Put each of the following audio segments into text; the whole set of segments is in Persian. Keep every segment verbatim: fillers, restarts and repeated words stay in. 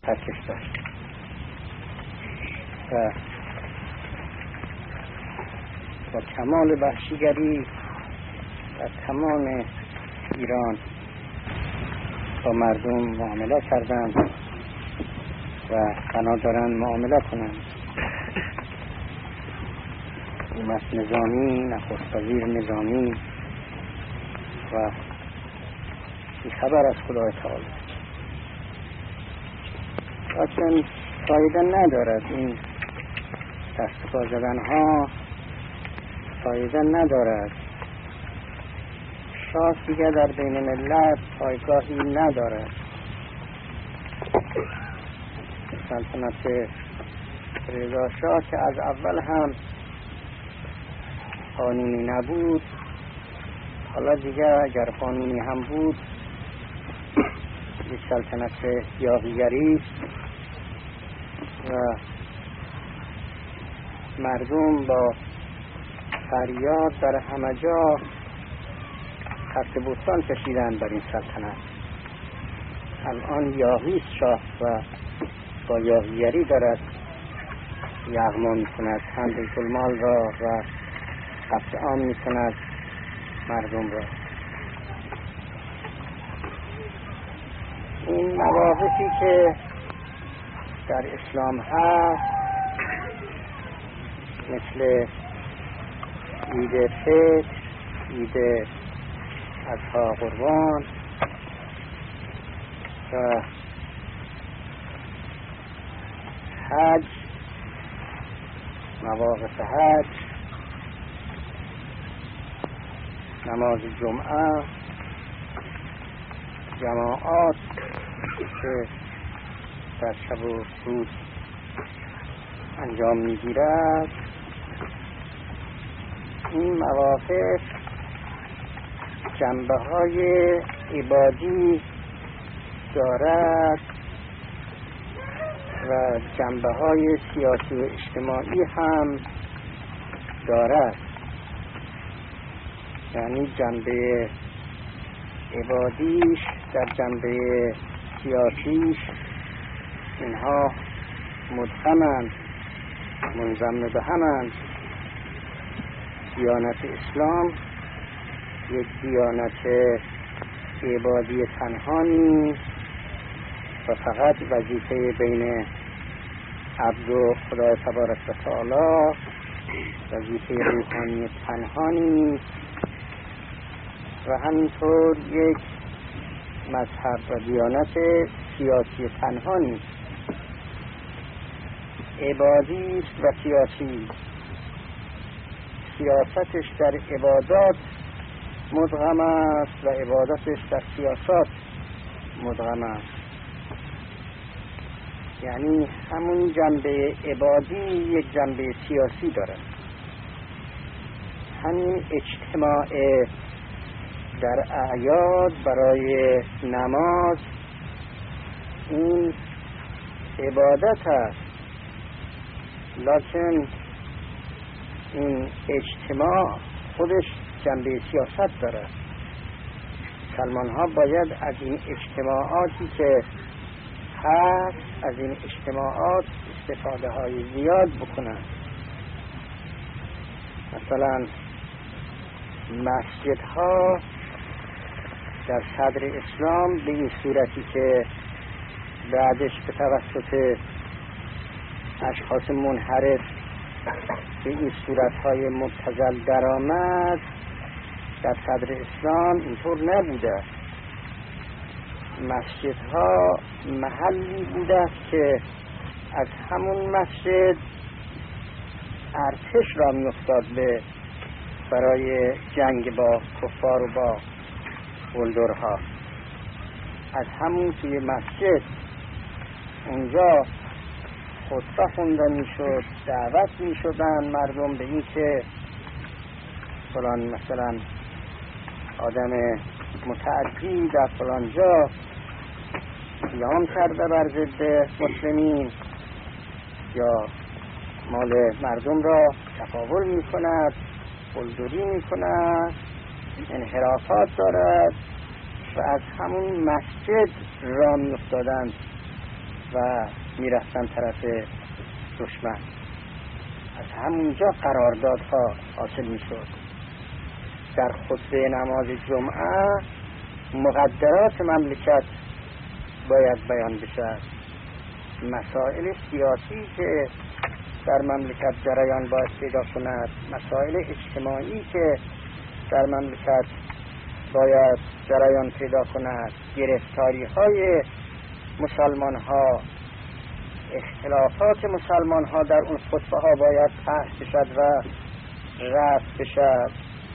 ترکش داشت و با کمال وحشیگری و تمام ایران با مردم معامله کردند و بنا دارند معامله کنند. حکومت نظامی، نخست وزیر نظامی و بی خبر از خدای تعالی. لیکن فایده ندارد این دست پا زدن ها، فایده ندارد. شاه دیگه در بین ملت پایگاهی ندارد. سلطنت رضا شاه که از اول هم قانونی نبود، حالا دیگه اگر قانونی هم بود یک سلطنت یاغیگری است و مردم با فریاد در همه جا خط بوستان کشیدن بر این سلطنت. الان یاغی است شاه و با یاغیگری دارد یغما میکند هم بیت المال را و قطع عام میکند مردم را. این مواقفی که در اسلام هست مثل عید فطر، عید اضحی قربان و حج، مواقف حج، نماز جمعه، جماعات که در شب و روز انجام میگیرد، این مواقف جنبه های عبادی دارد و جنبه های سیاسی و اجتماعی هم دارد. یعنی جنبه عبادیش در جنبه سیاسیش اینها مدغمند، منضم به همند. دیانت اسلام یک دیانت عبادی تنها نیست و فقط وظیفه بین عبد و خدای تبارک و تعالی، وظیفه روحانی تنها نیست و همینطور یک مذهب و دیانت سیاسی تنها نیست. عبادی است و سیاسی. سیاستش در عبادات مدغم است و عبادتش در سیاست مدغم است. یعنی همون جنبه عبادی یک جنبه سیاسی دارد. همین اجتماع در اعیاد برای نماز این عبادت است، لکن این اجتماع خودش جنبه سیاست دارد. مسلمان ها باید از این اجتماعاتی که هست، از این اجتماعات استفاده های زیاد بکنند. مثلا مسجد ها در صدر اسلام به این صورتی که بعدش به توسط اشخاص منحرف به این صورتهای مبتذل درآمد، در صدر اسلام اینطور نبوده. مسجدها محلی بوده که از همون مسجد ارتش را میافتاد به برای جنگ با کفار و با بلدرها. از همون توی مسجد اونجا خطبه خونده میشد، دعوت میشدن مردم به این که فلان مثلا آدم متعدی در فلان جا قیام کرده بر ضد مسلمین یا مال مردم را تفاول میکند، بلدری میکند، انحرافات دارد و از همون مسجد را میافتادند و میرفتن طرف دشمن. از همونجا قراردادها حاصل میشد. در خطبه نماز جمعه مقدرات مملکت باید بیان بشد، مسائل سیاسی که در مملکت جریان باید پیدا کند، مسائل اجتماعی که در مملکت باید جریان پیدا کند، گرفتاری های مسلمان ها، اختلافات مسلمان ها در اون خطبه ها باید طرح بشد و رفع بشد.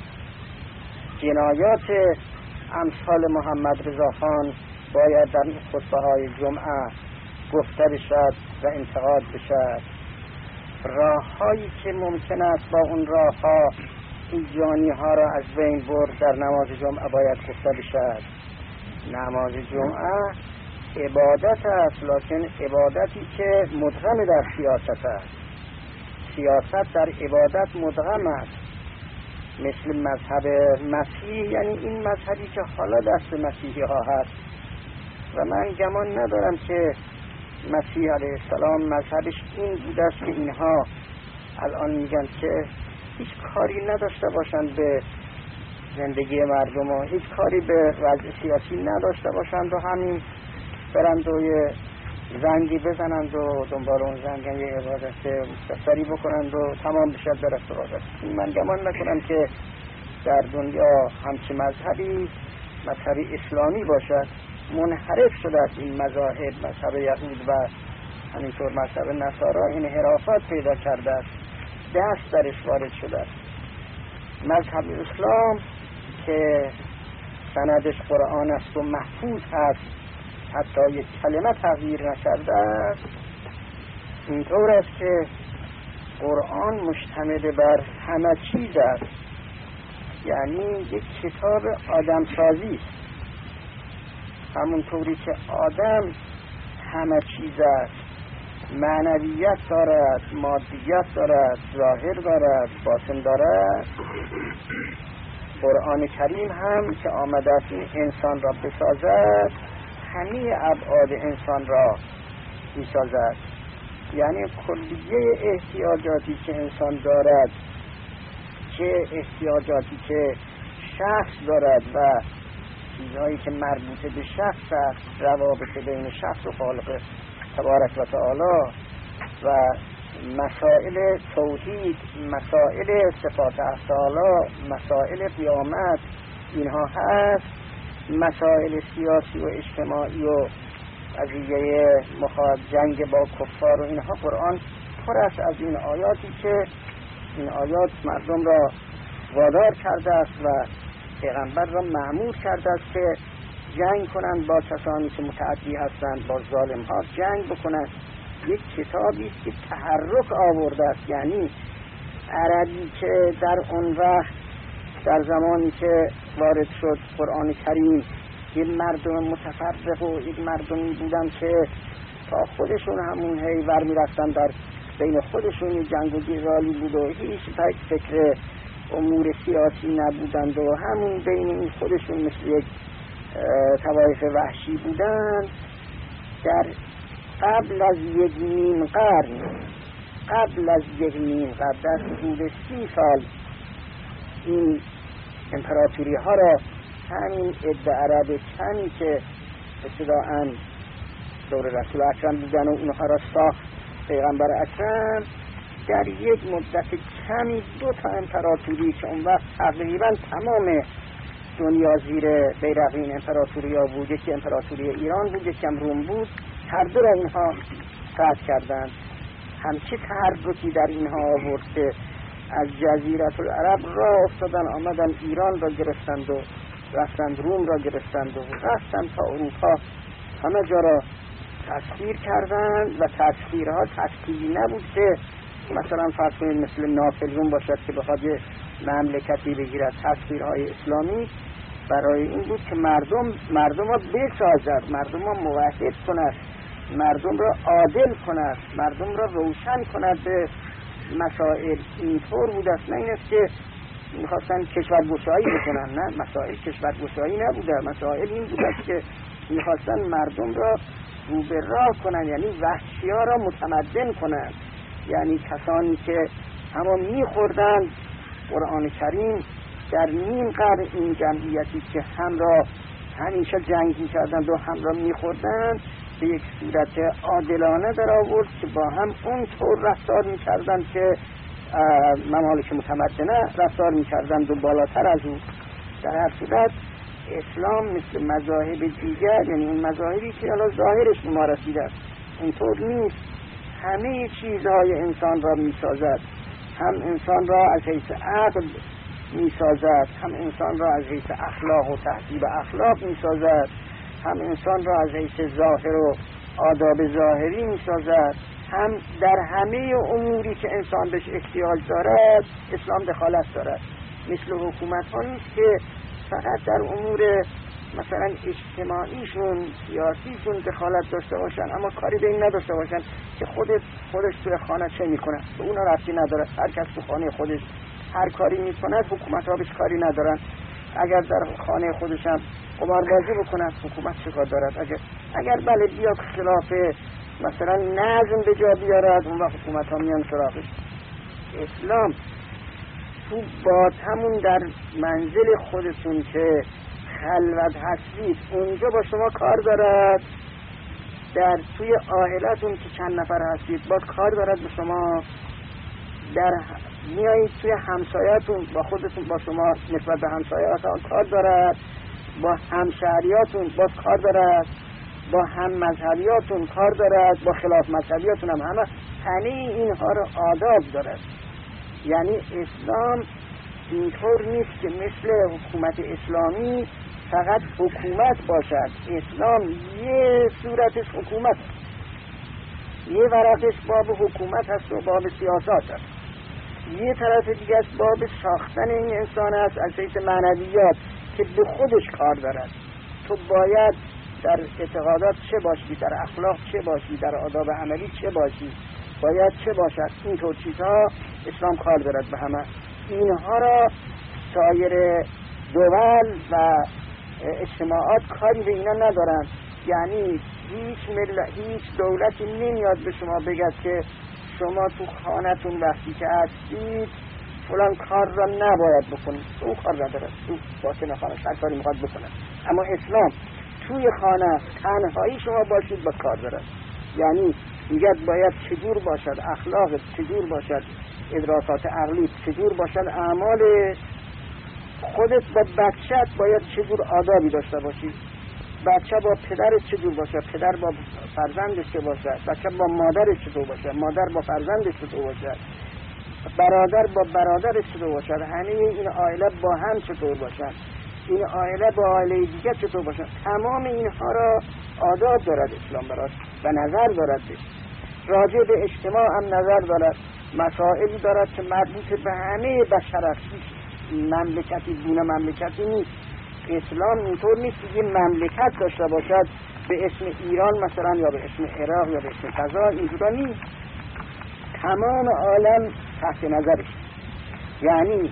جنایات امثال محمد رضا خان باید در این خطبه های جمعه گفته بشد و انتقاد بشد. راه هایی که ممکن است با اون راه ها این جانی ها را از بین برد در نماز جمعه باید گفته بشد. نماز جمعه عبادت است، لکن عبادتی که مدغم در سیاست است. سیاست در عبادت مدغم است، مثل مذهب مسیح، یعنی این مذهبی که حالا دست مسیحی ها هست و من گمان ندارم که مسیح علیه السلام مذهبش این بوده است که اینها الان میگن که هیچ کاری نداشته باشند به زندگی مردم و هیچ کاری به وضع سیاسی نداشته باشند و همین برند و یه زنگی بزنند و دنبال اون زنگ یه عبادت مختصری بکنند و تمام بشد در عبادت. من گمان نکنم که در دنیا همچی مذهبی مذهب اسلامی باشد. منحرف شده است این مذاهب، مذهب یهود و همینطور مذهب نصارا انحرافات پیدا کرده است، دست درش وارد شده است. مذهب اسلام که سندش قرآن است و محفوظ هست، حتی یک کلمه تغییر نکرده است، اینطور است که قرآن مشتمل بر همه چیز است، یعنی یک کتاب آدم سازی است. همونطوری که آدم همه چیز است، معنویت دارد، مادیت دارد، ظاهر دارد، باطن دارد، قرآن کریم هم که آمده است این انسان را بسازد، همه ابعاد انسان را میسازد. یعنی کلیه احتیاجاتی که انسان دارد، چه احتیاجاتی که شخص دارد و چیزهایی که مربوط به شخص است، روابط بین شخص و خالق تبارک و تعالی و مسائل توحید، مسائل صفات افعالا، مسائل قیامت، اینها هست. مسائل سیاسی و اجتماعی و قضیه مخاطب جنگ با کفار و اینها، قرآن پر است از این آیاتی که این آیات مردم را وادار کرده است و پیغمبر را مأمور کرده است که جنگ کنند با کسانی که متعدی هستند، با ظالم ها جنگ بکنند. یک کتابی است که تحرک آورده است، یعنی عربی که در اون وقت در زمانی که وارد شد قرآن کریم یک مردم متفرق و یک مردمی بودن که تا خودشون همون هیور میرفتن، در بین خودشون جنگ و جدالی بود و هیچ فکر امور سیاسی نبودند و همون بین این خودشون مثل یک طوایف وحشی بودند. در قبل از یک نیم قرن قبل از یک نیم قرن در حدود سی سال این امپراتوری ها را همین عده عرب کمی که ابتداءً دور رسول اکرم بودن و اونها را ساخت پیغمبر اکرم، در یک مدت کمی دو تا امپراتوری که اون وقت تقریبا تمام دنیا زیر بیرق این امپراتوری ها بود، یکی امپراتوری ایران بود، یکی هم روم بود، هر دو را اینها قطع کردند. همچی تحرکی در اینها آورد که از جزیره العرب را افتادن، آمدن ایران را گرفتند و رفتند روم را گرفتند و رفتند تا اروپا، همه جا را تسخیر کردند و تسخیرها تسخیری نبود که مثلا فرض کنید مثل ناپلیون باشد که بخواد یه مملکتی بگیرد. تسخیرهای اسلامی برای این بود که مردم مردم را بسازد، مردم را موحد کند، مردم را عادل کند، مردم را روشن کند به مسائل. اینطور بود است، نه این است که میخواستن کشورگشایی بکنن، نه، مسائل کشورگشایی نبوده. مسائل این بود است که میخواستن مردم را رو به راه کنن، یعنی وحشی ها را متمدن کنن، یعنی کسانی که اما میخوردن قرآن کریم در نیم قرن این جمعیتی که هم را همیشه جنگ میکردند و هم را میخوردند به یک صورت عادلانه در آورد که با هم اون طور رفتار میکردند که ممالک متمدنه رفتار میکردند و بالاتر از اون. در هر صورت اسلام مثل مذاهب دیگر، یعنی این مذاهبی که الان ظاهرش به ما رسیده است، اینطور نیست. همه چیزهای انسان را میسازد، هم انسان را از حیث عقل میسازد، هم انسان را از حیث اخلاق و تهذیب اخلاق میسازد، هم انسان را از حیث ظاهر و آداب ظاهری میسازد، هم در همه اموری که انسان بهش احتیاج دارد اسلام دخالت دارد. مثل حکومت ها نیست که فقط در امور مثلا اجتماعیشون سیاسیشون دخالت داشته باشن اما کاری به این نداشته باشن که خودت خودش توی خانه چه میکنه، به اونا ربطی نداره. هر کس تو خانه خودش هر کاری میکنه، حکومت ها بهش کاری ندارن. اگر در خانه خودش هم قماربازی بکنه، حکومت چه کار دارد؟ اگر اگر بله بیاد خلاف مثلا نظم به جا بیارد، اون وقت حکومت ها میان سراغش. اسلام تو با همون در منزل خودتون که خلوت هستید اونجا با شما کار دارد، در توی عائلتون که چند نفر هستید با کار دارد به شما، در میایید توی همسایتون با خودتون با شما نسبت به همسایه‌هاتون کار دارد، با همشهریاتون با کار دارد، با هم مذهبیاتون کار دارد، با خلاف مذهبیاتون هم همه همه اینها رو آداب دارد. یعنی اسلام اینطور نیست که مثل حکومت اسلامی فقط حکومت باشد. اسلام یه صورتش حکومت هست، یه ورقش باب حکومت هست و باب سیاست هست، یه طرف دیگه است باب ساختن این انسان است از حیث معنویات که به خودش کار دارد. تو باید در اعتقادات چه باشی، در اخلاق چه باشی، در آداب عملی چه باشی، باید چه باشد. اینطور چیزها اسلام کار دارد به همه. اینها را سایر دول و اجتماعات کاری به اینا ندارن. یعنی هیچ مل... هیچ دولتی نمیاد به شما بگد که شما تو خانه‌تون وقتی که هستید فلان کار را نباید بکنید، اون کار را دارد تو باطن خانه هر کاری میخواد بکنه. اما اسلام توی خانه تنهایی شما باشید با کار دارد. یعنی میگه باید چجور باشد اخلاق، چجور باشد ادراکات عقلی، چجور باشد اعمال خودت، با بچت باید چجور آدابی داشته باشی، بچه با پدرش چجور باشه، پدر با فرزندش چه باشه، بچه با مادرش چطور باشه، مادر با فرزندش چطور باشه، برادر با برادرش چطور باشه، همه این عائله با هم چطور باشن، این عائله با عائله دیگه چطور باشن. تمام اینها را آداب دارد اسلام براش و نظر دارد. راجع به اجتماع هم نظر دارد، مسائلی دارد که مربوط به همه بشر است. مملکتی دونه مملکتی نیست. اسلام اینطور نیست که یه مملکت داشته باشد به اسم ایران مثلا یا به اسم عراق یا به اسم کذا، اینجورا نیست. تمام عالم تحت نظرش. یعنی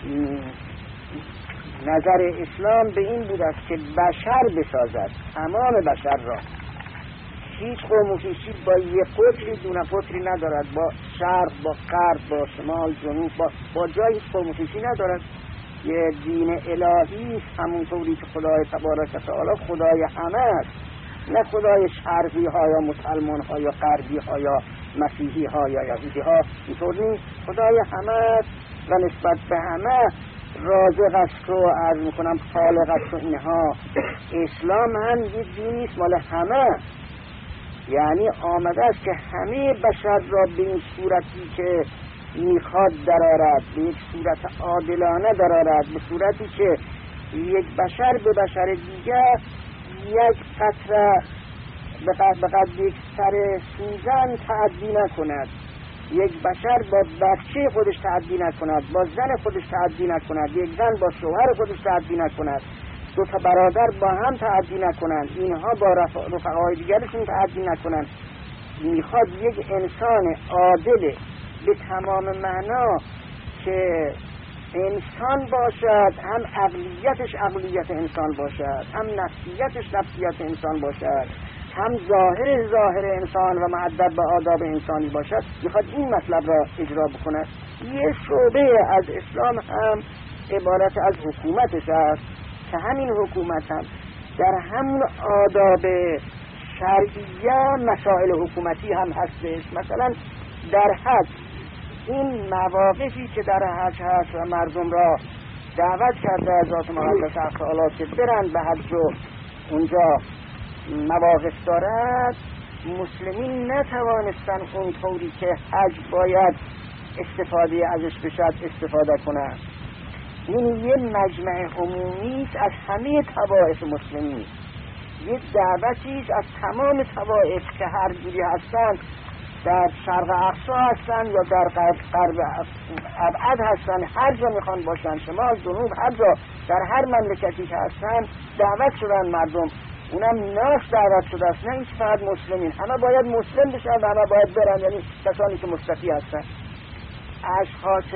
نظر اسلام به این بود است که بشر بسازد، تمام بشر را. هیچ قوم و هیچ با یه قطری دونه قطری ندارد، با شرق، با غرب، با شمال، جنوب، با, با جای هیچ قوم و هیچی ندارد. یه دین الهی همونطوری که خدای تبارک و تعالی خدای همه است، نه خدای شرقی ها یا مسلمان ها یا غربی ها یا مسیحی ها یا یهودی ها. اینطور نیست، خدای همه است و نسبت به همه رازق است و عرض میکنم خالق است و اینها. اسلام هم یه دینی است مال همه، یعنی آمده است که همه بشر را به این صورتی که میخواد درآرد، به یک صورت عادلانه درآرد، به صورتی که یک بشر به بشر دیگر یک قطره به قدر یک سر سوزن تعدی نکند، یک بشر با بچه خودش تعدی نکند، با زن خودش تعدی نکند، یک زن با شوهر خودش تعدی نکند، دو تا برادر با هم تعدی نکنند، اینها با رفقای دیگرشون تعدی نکنند. میخواد یک انسان عادل به تمام معنا که انسان باشد، هم عقلیتش عقلیت انسان باشد، هم نفسیتش نفسیت انسان باشد، هم ظاهر ظاهر انسان و مؤدب به آداب انسانی باشد، میخواد این مطلب را اجرا بکند. یه شعبه از اسلام هم عبارت از حکومتش است که همین حکومت هم در همون آداب شرعیه مسائل حکومتی هم هستش. مثلا در حج این مواقفی که در حج هست و مردم را دعوت کرده از ذات مقدس تعالی که برن به حج و اونجا مواقف دارد، مسلمین نتوانستن اونطوری که حج باید استفاده ازش بشد استفاده کنند. این یه مجمع عمومی از همه طوائف مسلمین، یه دعوتی از تمام طوائف که هر جوری هستن، در شرق اقصا هستن یا در غرب غرب ابعد هستن، هر جا میخوان باشن، شمال جنوب هر جا، در هر مملکتی که هستن دعوت شدن مردم. اونم ناس دعوت شده است، نه اینکه فقط مسلمین، همه باید مسلم بشن و همه باید برن، یعنی کسانی که مستطیع هستن. اشخاص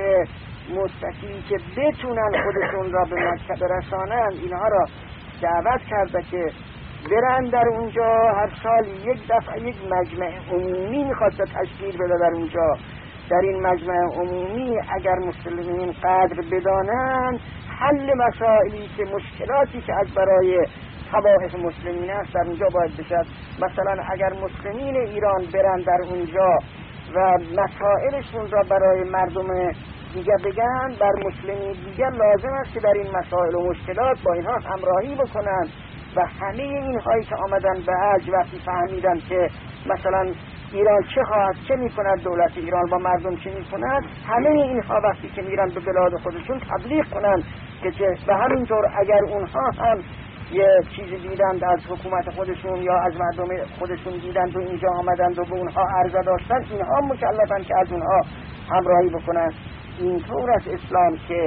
مستطیعی که بتونن خودشون را به مکه برسانن، اینها را دعوت کرده که برن در اونجا. هر سال یک دفعه یک مجمع عمومی میخواسته تشکیل بده در اونجا. در این مجمع عمومی اگر مسلمین قدر بدانند، حل مسائلی که مشکلاتی که از برای طوائف مسلمین است در اونجا باید بشد. مثلا اگر مسلمین ایران برن در اونجا و مسائلشون را برای مردم دیگه بگن، بر مسلمین دیگه لازم است که در این مسائل و مشکلات با اینها همراهی بکنن. و همه این هایی که آمدن به حج وقتی فهمیدن که مثلا ایران چه خواهد، چه میکند، دولت ایران با مردم چه میکند، همه اینها وقتی که میرن به بلاد خودشون تبلیغ کنن که چه. و همینطور اگر اونها هم یه چیزی دیدند از حکومت خودشون یا از مردم خودشون دیدند و اینجا آمدند و به اونها عرضه داشتن، اینها مکلفن که از اونها همراهی بکنن. اینطور از اسلام که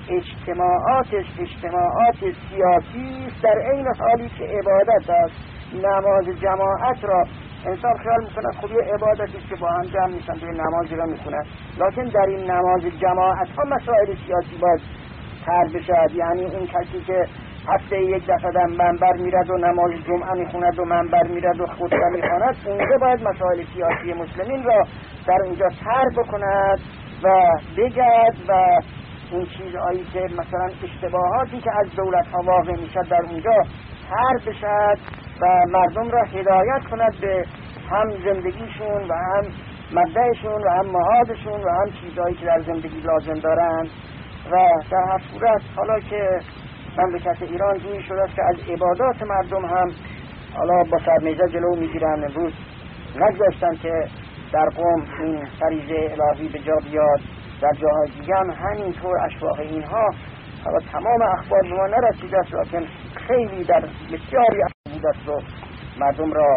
اجتماعاتش اجتماعات سیاسی است، در عین حالی که عبادت است. نماز جماعت را انسان خیال میکنه خب یه عبادتی که با هم جمع میشن به نمازی را میکنن، لکن در این نماز جماعت ها مسائل سیاسی باید تر بشد. یعنی این کسی که هفته یک دفعه در منبر میرد و نماز جمعه میخوند و منبر میرد و خطبه میخواند، اونجا باید مسائل سیاسی مسلمین را در اونجا تر بکند و بگد و این چیزهایی که مثلا اشتباهاتی که از دولت ها واقع میشد در اونجا تر بشد و مردم را هدایت کند به هم زندگیشون و هم مبدأشون و هم معادشون و هم چیزهایی که در زندگی لازم دارند. و در هر صورت حالا که مملکت ایران جوری شده است که از عبادات مردم هم حالا با سرنیزه جلو میگیرن، امروز نگذاشتن که در قم این فریضه الهی به جا بیاد، در جاهای دیگه هم همینطور اشواق اینها. حالا تمام اخبار به ما نرسیده است، لیکن خیلی در بسیاری بوده است و مردم را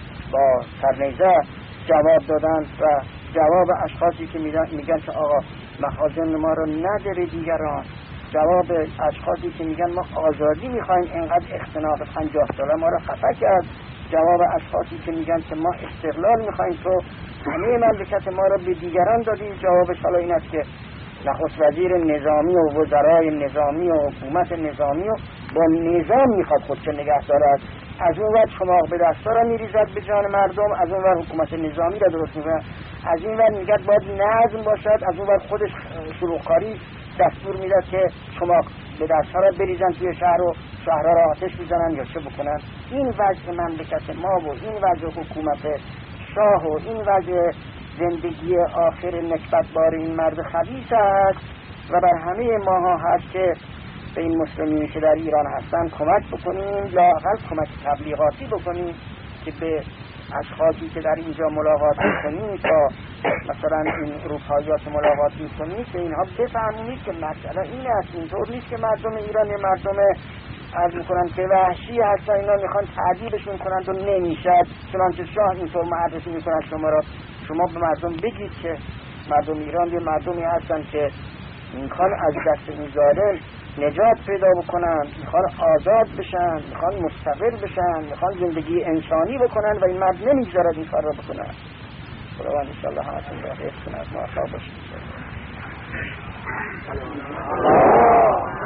با سرنیزه جواب دادن و جواب اشخاصی که میگن که آقا مخازن ما رو نداره دیگران، جواب اشخاصی که میگن ما آزادی میخوایم، اینقدر اختناق پنجاه ساله ما رو خفه کرد، جواب اشخاصی که میگن که ما استقلال میخوایم، تو همه مملکت ما رو به دیگران دادی. جوابش حالا این است که نخست وزیر نظامی و وزرای نظامی و حکومت نظامی و با نظام میخواد خودش نگه دارد. از اون وقت شما به دستا را میریزد به جان مردم، از اون وقت حکومت نظامی را درست میکنه، از این وقت میگه باید نظم باشد، از اون وقت خودش شلوغکاری دستور میداد که شما به دستا را بریزن توی شهر و شهرها را آتش بزنن یا چه بکنن. این وضع مملکت ما و این وضع حکومت شاه و این وضع زندگی آخر نکبتبار این مرد خبیث است و بر همه ماها هست که به این مسلمینی که در ایران هستن کمک بکنیم، لااقل کمک تبلیغاتی بکنیم که به اشخاصی که در اینجا ملاقات میکنیم تا مثلا این اروپاییات ملاقات میکنیم که اینها بفهمید که مسئله این است. اینطور نیست که مردم ایران مردم عرض میکنن که وحشی هستن، اینا میخوان تعذیبشون کنند و نمیشد. چنانچه شاه اینطور معرفی میکنن شما را، شما به مردم بگید که مردم ایران یه مردمی هستن که میخوان از دست این ظالم نجات پیدا بکنن، میخوان آزاد بشن، میخوان مستقل بشن، میخوان زندگی انسانی بکنن و این مرد نمیگذارد این کار را بکنن. خداوند انشاءالله همتون را حفظ کند، موفق باشید.